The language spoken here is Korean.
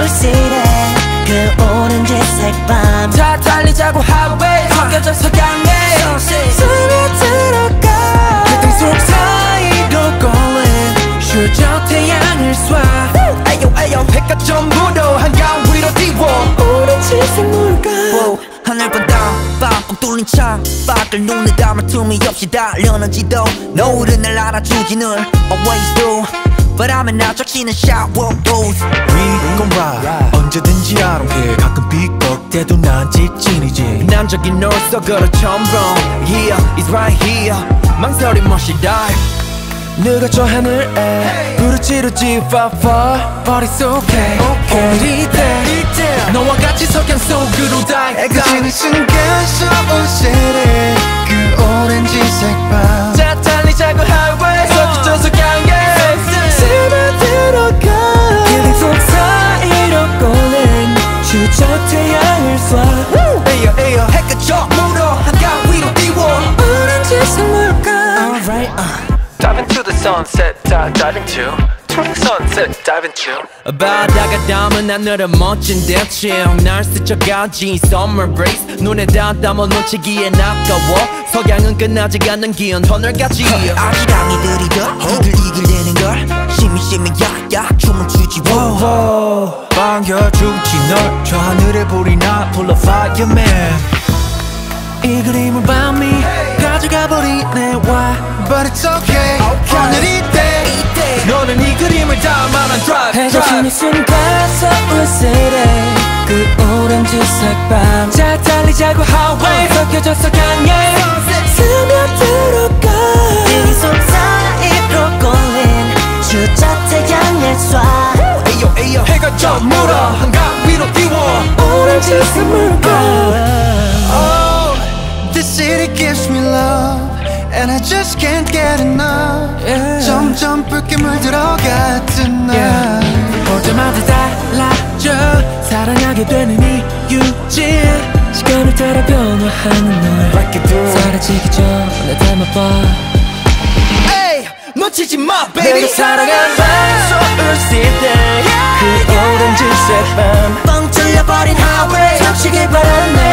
서울시내 그 오렌지색 밤 다 달리자고 하이웨이 섞여져 석양에 스며들어가 그등 속 사이로 걸린 슈저 태양을 쏴 에요 에요 해가 전부도 한강 위로 띄워 오렌지색 물감 하늘번 땀 뚫린 창밖을 눈에 담아 틈이 없이 달려는 지도 노을은 날 알아주지 늘 always do 바람에 나적지는 shower booth We gon' ride 언제든지 I don't care 가끔 삐걱대도 난 직진이지 난적인 널 속으로 처음 본 Yeah, it's right here 망설임 없이 dive 누가 저 하늘에 불을 지르지 far far But it's okay, 어디 돼 너와 같이 석양 속으로 dive 해가 순간 서울시내 그 오렌지색 밤 자 달리자고 highway 섞여져 석양에 스며들어가 그등 속 사이로 걸린 슈저 태양을 쏴 에요 에요 해가 저물어 한강 위로 띄워 오렌지색 물감 Alright, Dive into the sunset, dive into the sunset, dive into 바다가 담은 하늘은 멋진 대칭 날 스쳐가지 summer breeze 눈에 다 담아 놓치기엔 아까워 석양은 끝나지 않는 기운 터널까지 아기랑이 들이더 이글이글대는 걸 심이 약약 춤을 추지 반겨주지 널 저 하늘에 불이 나 full of fireman 이 그림을 밤이 가져가 버리네 why But it's okay 오늘 이때 너는 이 그림을 담아 난 drive 해가 지는 순간 서울시내 그 오렌지색 밤 자 달리자고 highway 섞여져 석양에 스며들어가 그등 속 사이로 걸린 슈저 태양을 쏴 에요 에요 해가 저물어 한강 위로 띄워 오렌지색 물감 This city gives me love And I just can't get enough 점점 붉게 물들어가 tonight 볼 때마다 달라져 사랑하게 되는 이유지 시간을 따라 변화하는 널 Like you do 사라지기 전에 닮아봐 Hey 놓치지 마 baby 내가 사랑한 서울시내 그 오렌지색 밤 뻥 뚫려버린 highway 닥치길 바라는